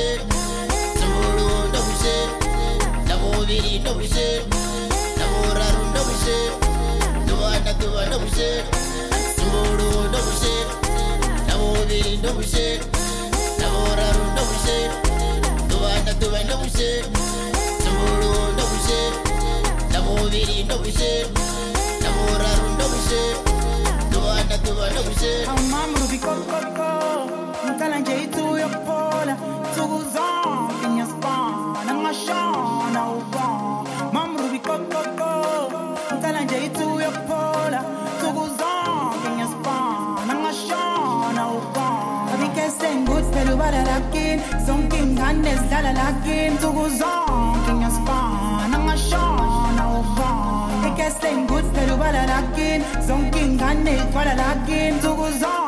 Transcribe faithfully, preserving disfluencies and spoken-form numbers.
bullshit. Zambulu no bullshit. Namo viri no bullshit. Namo raru no bullshit. Duana duana no bullshit. Zambulu no bullshit. Namo viri no bullshit. Namo raru no bullshit. Duana duana no bullshit. Zambulu no bullshit. Namo viri no bullshit. Namo raru no bullshit. Duana duana no bullshit. Amam rubi kokoko. Kalanje tu yopola. Tuguzon kinya span. Angashana ubon. Mam rubi kokoko. Kalanje tu yopola. Tuguzon kinya span. Angashana ubon. Abike sengut pelu baralakin. Zonking handes dalalakin. Tuguzon kinya span. Angashana ubon. Abike sengut pelu baralakin. Zonking handes dalalakin. Tuguzon